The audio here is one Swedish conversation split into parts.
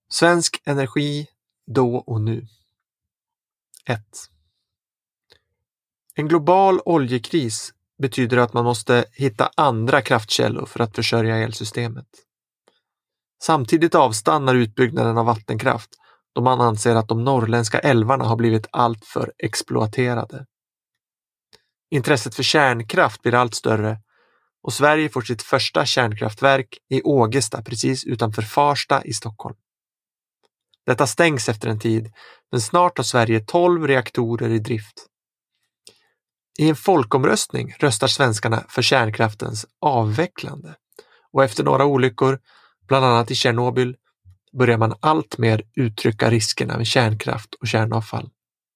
Svensk energi då och nu. 1. En global oljekris betyder att man måste hitta andra kraftkällor för att försörja elsystemet. Samtidigt avstannar utbyggnaden av vattenkraft då man anser att de norrländska älvarna har blivit alltför exploaterade. Intresset för kärnkraft blir allt större och Sverige får sitt första kärnkraftverk i Ågesta precis utanför Farsta i Stockholm. Detta stängs efter en tid, men snart har Sverige 12 reaktorer i drift. I en folkomröstning röstar svenskarna för kärnkraftens avvecklande och efter några olyckor, bland annat i Tjernobyl, börjar man allt mer uttrycka riskerna med kärnkraft och kärnavfall.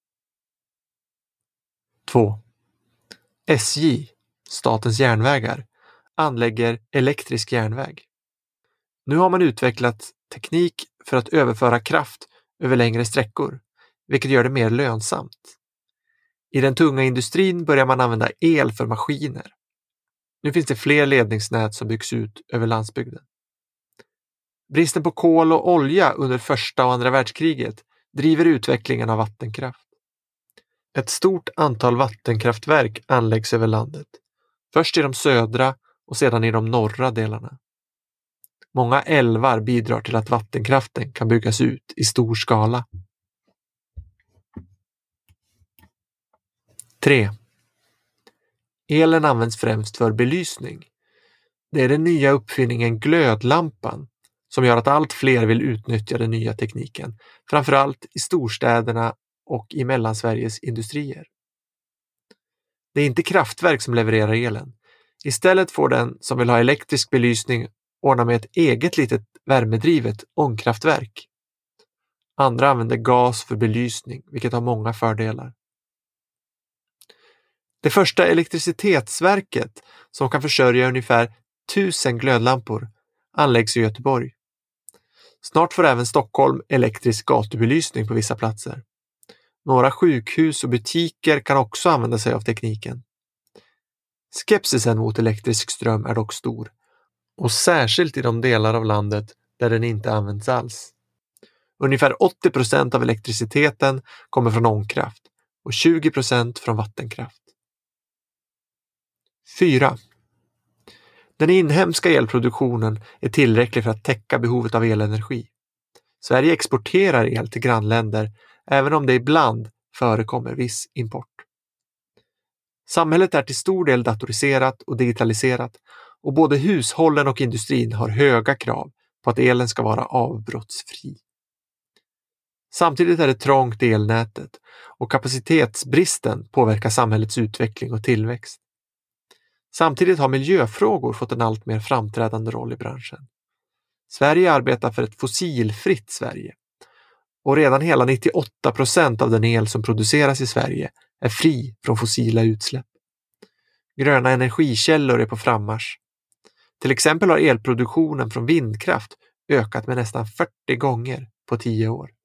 2. SJ, Statens järnvägar, anlägger elektrisk järnväg. Nu har man utvecklat teknik för att överföra kraft över längre sträckor, vilket gör det mer lönsamt. I den tunga industrin börjar man använda el för maskiner. Nu finns det fler ledningsnät som byggs ut över landsbygden. Bristen på kol och olja under första och andra världskriget driver utvecklingen av vattenkraft. Ett stort antal vattenkraftverk anläggs över landet, först i de södra och sedan i de norra delarna. Många älvar bidrar till att vattenkraften kan byggas ut i stor skala. 3. Elen används främst för belysning. Det är den nya uppfinningen glödlampan som gör att allt fler vill utnyttja den nya tekniken, framförallt i storstäderna och i Mellansveriges industrier. Det är inte kraftverk som levererar elen. Istället får den som vill ha elektrisk belysning ordna med ett eget litet värmedrivet ångkraftverk. Andra använder gas för belysning, vilket har många fördelar. Det första elektricitetsverket, som kan försörja ungefär 1000 glödlampor, anläggs i Göteborg. Snart får även Stockholm elektrisk gatubelysning på vissa platser. Några sjukhus och butiker kan också använda sig av tekniken. Skepsisen mot elektrisk ström är dock stor, och särskilt i de delar av landet där den inte används alls. Ungefär 80% av elektriciteten kommer från ångkraft och 20% från vattenkraft. 4. Den inhemska elproduktionen är tillräcklig för att täcka behovet av elenergi. Sverige exporterar el till grannländer, även om det ibland förekommer viss import. Samhället är till stor del datoriserat och digitaliserat, och både hushållen och industrin har höga krav på att elen ska vara avbrottsfri. Samtidigt är det trångt i elnätet och kapacitetsbristen påverkar samhällets utveckling och tillväxt. Samtidigt har miljöfrågor fått en allt mer framträdande roll i branschen. Sverige arbetar för ett fossilfritt Sverige, och redan hela 98% av den el som produceras i Sverige är fri från fossila utsläpp. Gröna energikällor är på frammarsch. Till exempel har elproduktionen från vindkraft ökat med nästan 40 gånger på 10 år.